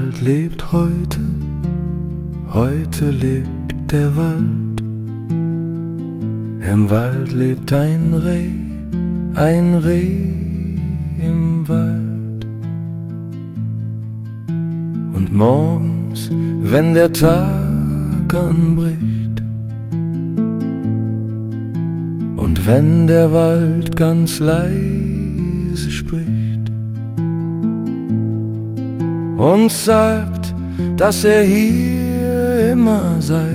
Wald lebt heute, heute lebt der Wald. Im Wald lebt ein Reh im Wald. Und morgens, wenn der Tag anbricht, und wenn der Wald ganz leise spricht und sagt, dass er hier immer sei,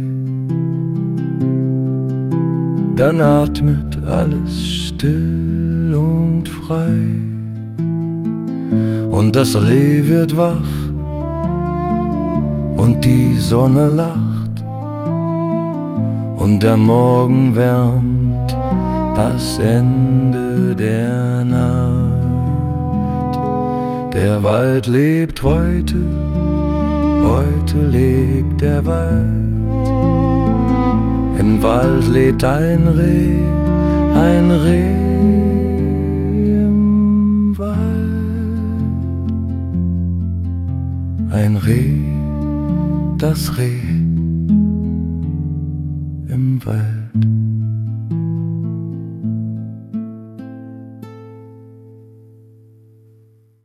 dann atmet alles still und frei. Und das Reh wird wach und die Sonne lacht und der Morgen wärmt das Ende der Nacht. Der Wald lebt heute, heute lebt der Wald. Im Wald lebt ein Reh im Wald. Ein Reh, das Reh im Wald.